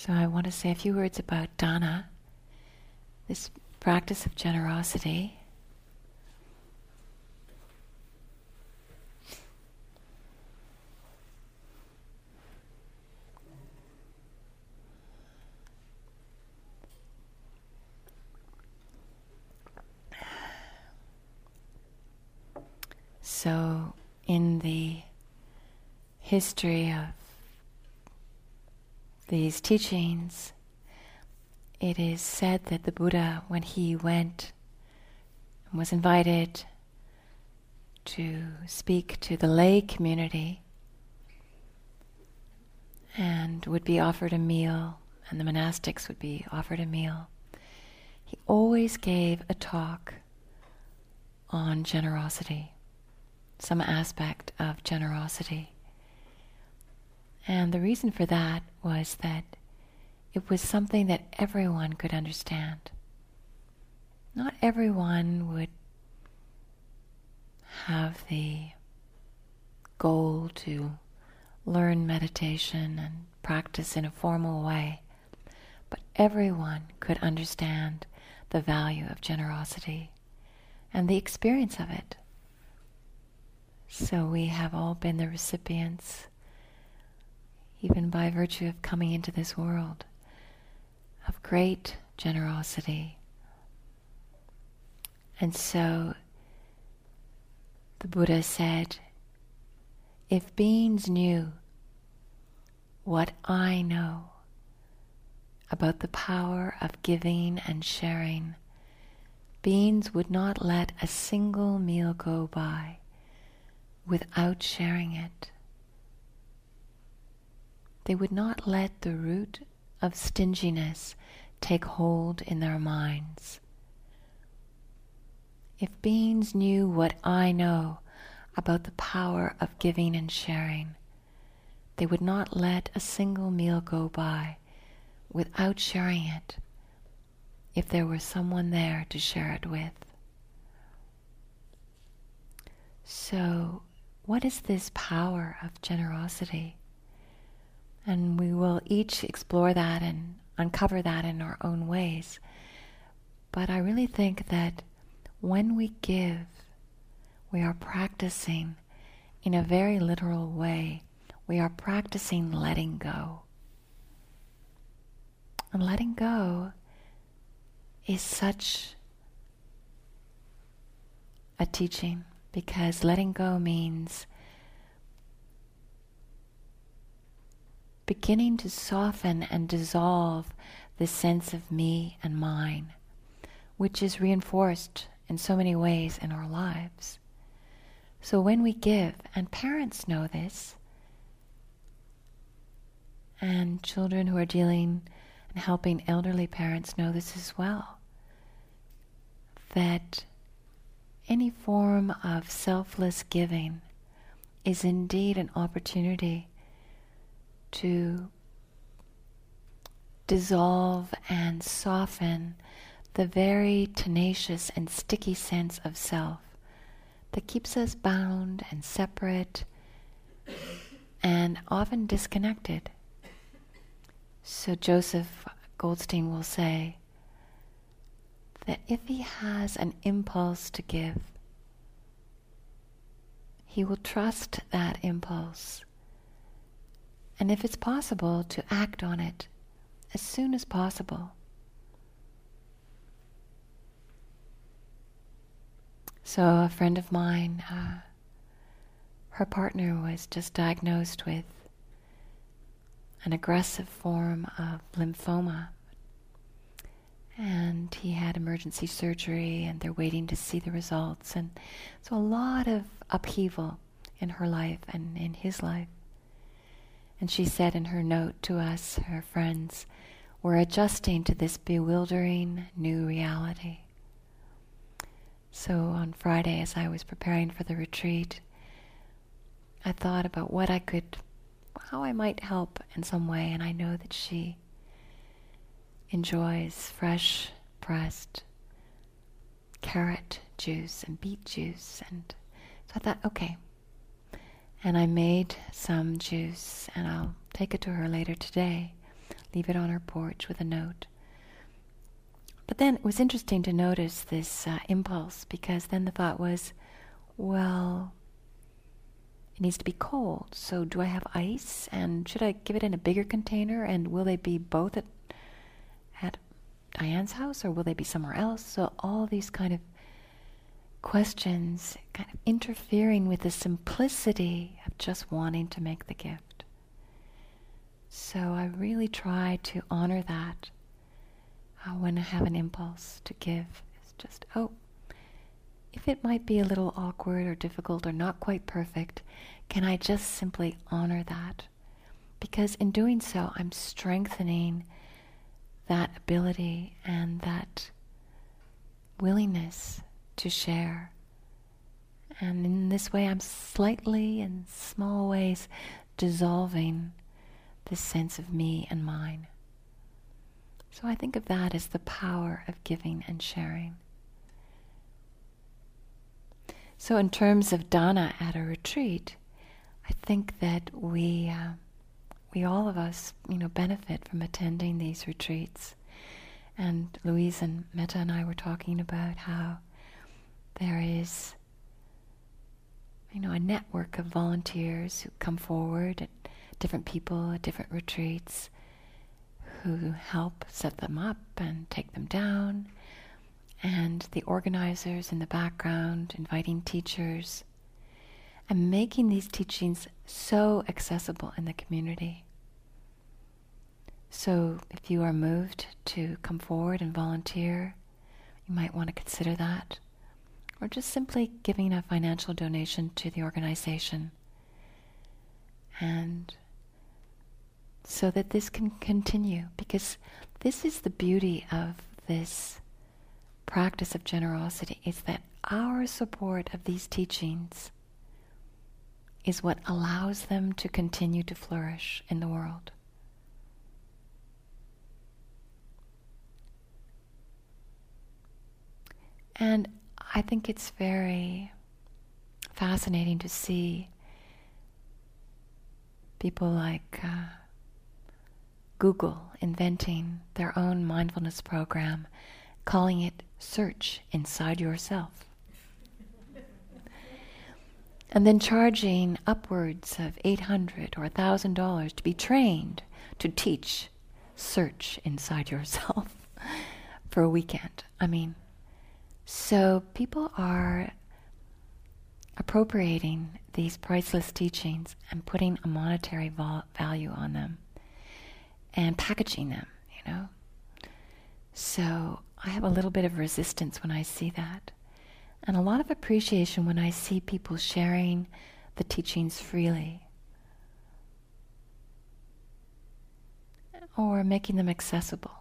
So I want to say a few words about dana, this practice of generosity. So in the history of these teachings, it is said that the Buddha, when he went and was invited to speak to the lay community and would be offered a meal, and the monastics would be offered a meal, he always gave a talk on generosity, some aspect of generosity. And the reason for that was that it was something that everyone could understand. Not everyone would have the goal to learn meditation and practice in a formal way, but everyone could understand the value of generosity and the experience of it. So we have all been the recipients, even by virtue of coming into this world, of great generosity. And so the Buddha said, if beings knew what I know about the power of giving and sharing, beings would not let a single meal go by without sharing it. They would not let the root of stinginess take hold in their minds. If beings knew what I know about the power of giving and sharing, they would not let a single meal go by without sharing it, if there were someone there to share it with. So, what is this power of generosity? And we will each explore that and uncover that in our own ways. But I really think that when we give, we are practicing in a very literal way. We are practicing letting go. And letting go is such a teaching, because letting go means beginning to soften and dissolve the sense of me and mine, which is reinforced in so many ways in our lives. So when we give, and parents know this, and children who are dealing and helping elderly parents know this as well, that any form of selfless giving is indeed an opportunity to dissolve and soften the very tenacious and sticky sense of self that keeps us bound and separate and often disconnected. So Joseph Goldstein will say that if he has an impulse to give, he will trust that impulse, and if it's possible, to act on it as soon as possible. So a friend of mine, her partner was just diagnosed with an aggressive form of lymphoma, and he had emergency surgery, and they're waiting to see the results, and so a lot of upheaval in her life and in his life. And she said in her note to us, her friends, we're adjusting to this bewildering new reality. So on Friday, as I was preparing for the retreat, I thought about how I might help in some way, and I know that she enjoys fresh pressed carrot juice and beet juice, and so I thought, okay. And I made some juice, and I'll take it to her later today, leave it on her porch with a note. But then it was interesting to notice this impulse, because then the thought was, well, it needs to be cold, so do I have ice? And should I give it in a bigger container? And will they be both at Diane's house, or will they be somewhere else? So all these kind of questions kind of interfering with the simplicity of just wanting to make the gift. So I really try to honor that when I have an impulse to give. It's just, if it might be a little awkward or difficult or not quite perfect, can I just simply honor that? Because in doing so, I'm strengthening that ability and that willingness to share. And in this way, I'm slightly, in small ways, dissolving this sense of me and mine. So I think of that as the power of giving and sharing. So in terms of dana at a retreat, I think that we all of us, benefit from attending these retreats. And Louise and Metta and I were talking about how there is, a network of volunteers who come forward, at different people at different retreats, who help set them up and take them down, and the organizers in the background inviting teachers and making these teachings so accessible in the community. So if you are moved to come forward and volunteer, you might want to consider that, or just simply giving a financial donation to the organization, and so that this can continue, because this is the beauty of this practice of generosity, is that our support of these teachings is what allows them to continue to flourish in the world. And I think it's very fascinating to see people like Google inventing their own mindfulness program, calling it Search Inside Yourself. And then charging upwards of $800 or $1,000 to be trained to teach Search Inside Yourself for a weekend. So people are appropriating these priceless teachings and putting a monetary value on them and packaging them, So I have a little bit of resistance when I see that, and a lot of appreciation when I see people sharing the teachings freely or making them accessible.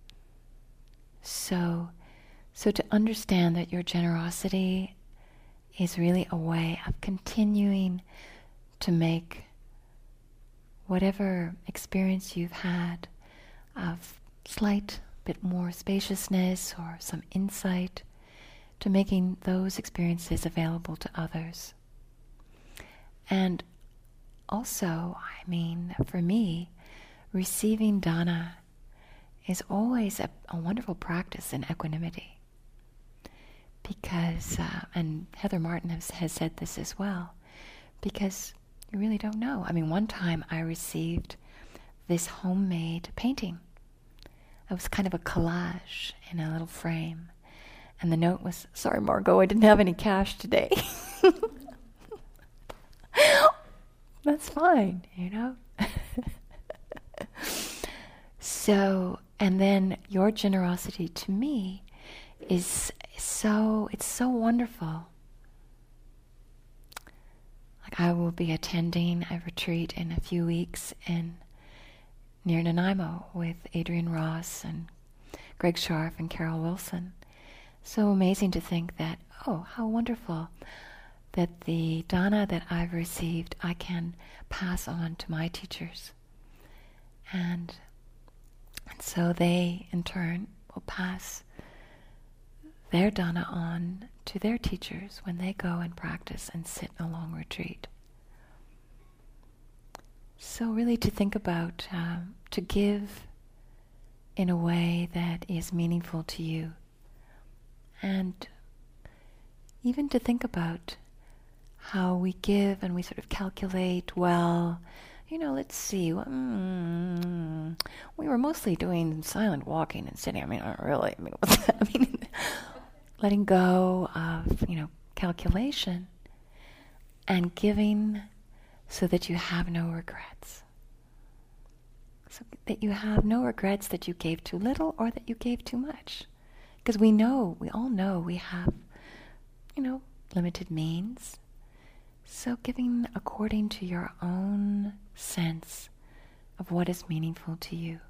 So to understand that your generosity is really a way of continuing to make whatever experience you've had of slight bit more spaciousness or some insight, to making those experiences available to others. And also, for me, receiving dana is always a wonderful practice in equanimity. Because, and Heather Martin has said this as well, because you really don't know. One time I received this homemade painting. It was kind of a collage in a little frame. And the note was, "Sorry, Margot, I didn't have any cash today." That's fine, So, and then your generosity to me is it's so wonderful. Like, I will be attending a retreat in a few weeks near Nanaimo with Adrian Ross and Greg Scharf and Carol Wilson. So amazing to think that, how wonderful that the dana that I've received I can pass on to my teachers. And so they, in turn, will pass their dana on to their teachers when they go and practice and sit in a long retreat. So really to think about, to give in a way that is meaningful to you. And even to think about how we give and we sort of calculate, well, let's see, we were mostly doing silent walking and sitting. Not really. What's that? Letting go of, calculation and giving so that you have no regrets. So that you have no regrets that you gave too little or that you gave too much. Because we all know we have, limited means. So giving according to your own sense of what is meaningful to you.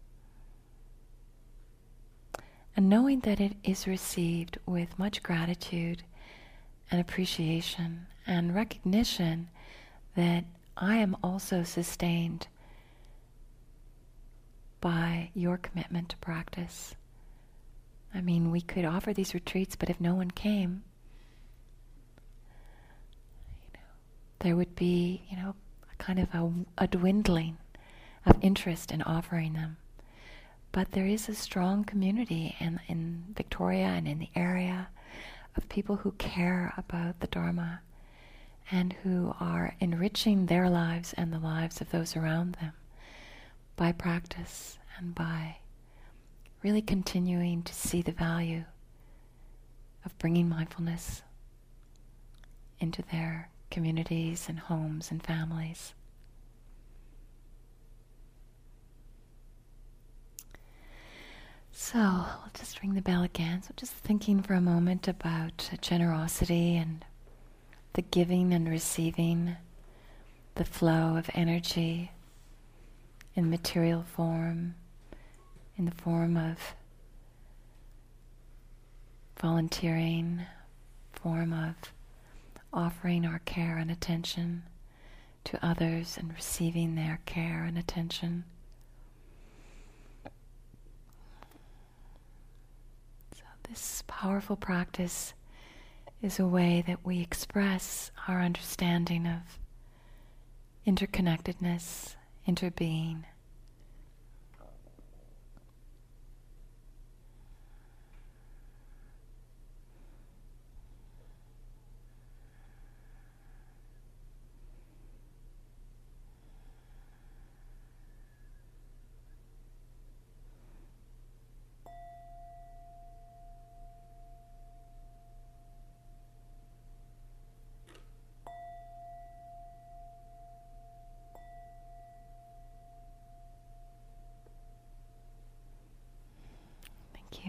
And knowing that it is received with much gratitude and appreciation and recognition that I am also sustained by your commitment to practice. We could offer these retreats, but if no one came, there would be, a kind of a dwindling of interest in offering them. But there is a strong community in Victoria and in the area of people who care about the Dharma and who are enriching their lives and the lives of those around them by practice and by really continuing to see the value of bringing mindfulness into their communities and homes and families. So, I'll just ring the bell again. So just thinking for a moment about generosity and the giving and receiving, the flow of energy in material form, in the form of volunteering, form of offering our care and attention to others and receiving their care and attention. So this powerful practice is a way that we express our understanding of interconnectedness, interbeing. Thank you.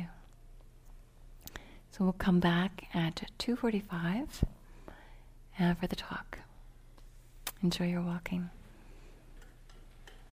So we'll come back at 2:45 for the talk. Enjoy your walking.